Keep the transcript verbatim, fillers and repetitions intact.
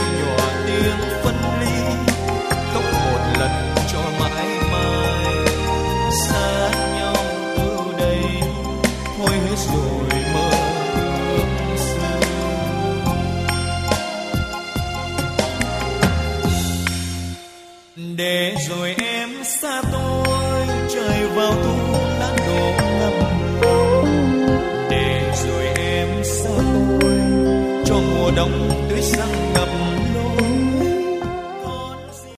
nhỏ tiếng phân ly, khóc một lần cho mãi mãi. Xa nhau từ đây thôi hết rồi mơ ước xưa. Để rồi em xa tôi, trời vào thu đã đổ ngập lòng. Để rồi em xa tôi, cho mùa đông tươi xanh